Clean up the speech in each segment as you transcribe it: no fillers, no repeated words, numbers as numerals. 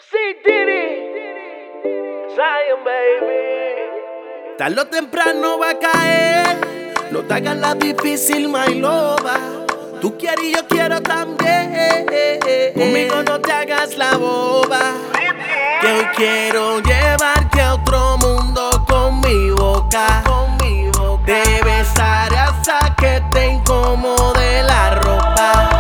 Zion, baby. Tarde o temprano va a caer. No te hagas la difícil, my loba. Tú quieres y yo quiero también. Conmigo no te hagas la boba. Que hoy quiero llevarte a otro mundo con mi boca. Te besaré hasta que te incomode la ropa.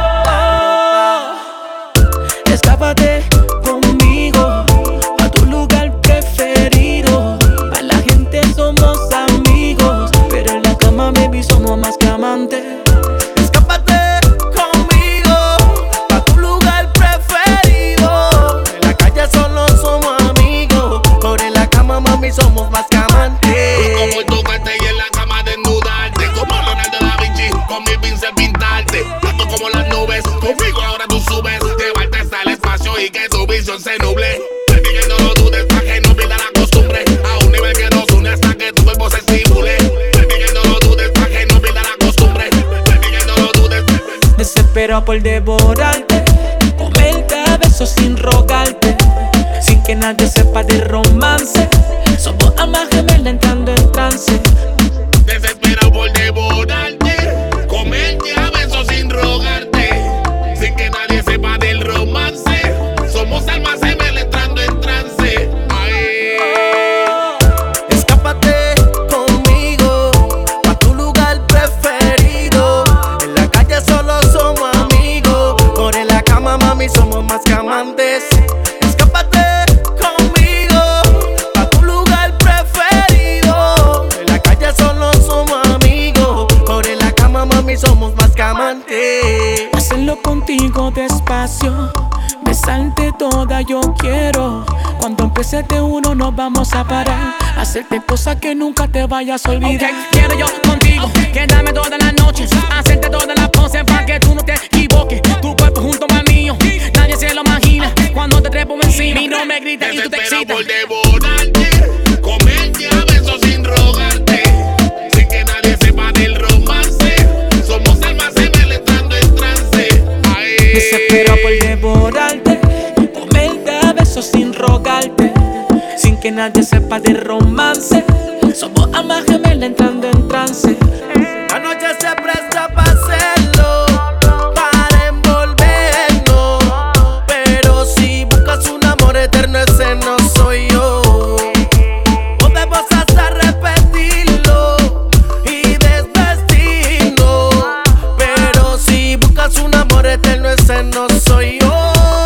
Escápate conmigo a tu lugar preferido. Para la gente somos amigos, pero en la cama, baby, somos más que amantes. Escápate conmigo a tu lugar preferido. En la calle solo somos amigos, pero en la cama, mami, somos más que amantes. Como tocarte y en la cama desnudarte, como Leonardo da Vinci con mi pincel pintarte. Tanto como las nubes, conmigo ahora tú subes. Llevarte hasta el espacio y que tu visión se nuble. Baby, que no lo dudes pa' que no pierda la costumbre. A un nivel que nos une hasta que tu cuerpo se estimule. Baby, que no lo dudes pa' que no pierda la costumbre. Baby, que no lo dudes. Desespero por devorarte, comerte a besos sin rogarte, sin que nadie sepa de romance. Somos almas gemelas entrando en trance. Desesperado por devorarte, comerte a besos sin rogarte, sin que nadie sepa del romance. Somos almas gemelas entrando en trance. Ay. Escápate conmigo a tu lugar preferido. En la calle solo somos amigos, por en la cama, mami, somos más que amantes. Escápate conmigo a tu lugar preferido. En la calle solo somos amigos, por en la cama, mami, somos más que amantes. Hacerlo contigo despacio, besarte toda yo quiero. Cuando empiece de uno nos vamos a parar, hacerte cosas que nunca te vayas a olvidar. Quiero yo contigo, quedarme toda la noche, hacerte todas las poses para que tú no te equivoques. Tu cuerpo junto al mío, nadie se lo imagina. Cuando te trepo encima y no me gritas y tú te Desesperado excitas. por devorarte, comerte a besos sin rogarte, sin que nadie sepa del romance. Somos almas gemelas entrando en trance. Ay. Desespero por devorarte, comerte a besos sin rogarte, sin que nadie sepa de romance. Somos almas gemelas entrando en trance. La noche se presta para hacerlo, para envolvernos. Pero si buscas un amor eterno, ese no soy yo. Podemos hasta repetirlo y desvestirnos, pero si buscas un amor eterno, ese no soy yo.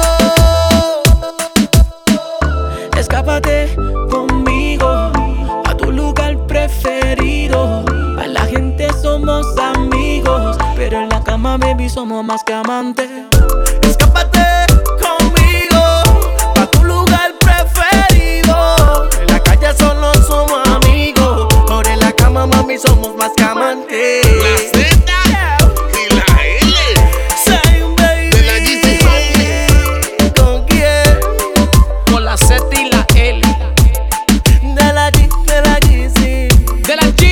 Escápate conmigo a tu lugar preferido. A la gente somos amigos, pero en la cama, baby, somos más que amantes. Escápate conmigo a tu lugar preferido. En la calle solo somos amigos, pero en la cama, mami, somos más que amantes. La Z y la L Zion, baby. de la GC Family. ¿Con quién? Con la Z y la L De la G, sí. de la G.